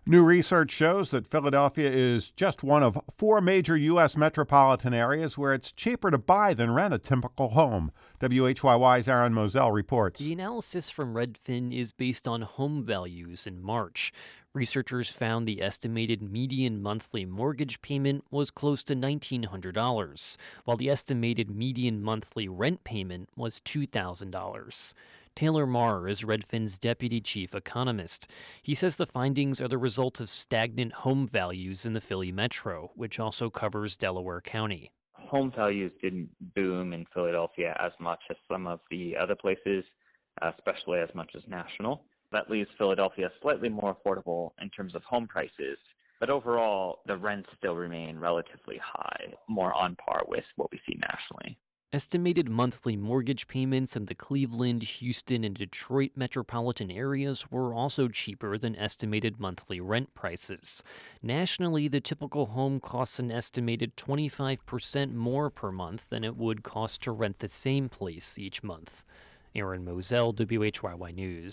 New research shows that Philadelphia is just one of four major U.S. metropolitan areas where it's cheaper to buy than rent a typical home. WHYY's Aaron Moselle reports. The analysis from Redfin is based on home values in March. Researchers found the estimated median monthly mortgage payment was close to $1,900, while the estimated median monthly rent payment was $2,000. Taylor Marr is Redfin's deputy chief economist. He says the findings are the result of stagnant home values in the Philly metro, which also covers Delaware County. Home values didn't boom in Philadelphia as much as some of the other places, especially as much as national. That leaves Philadelphia slightly more affordable in terms of home prices. But overall, the rents still remain relatively high, more on par with what we see nationally. Estimated monthly mortgage payments in the Cleveland, Houston, and Detroit metropolitan areas were also cheaper than estimated monthly rent prices. Nationally, the typical home costs an estimated 25% more per month than it would cost to rent the same place each month. Aaron Moselle, WHYY News.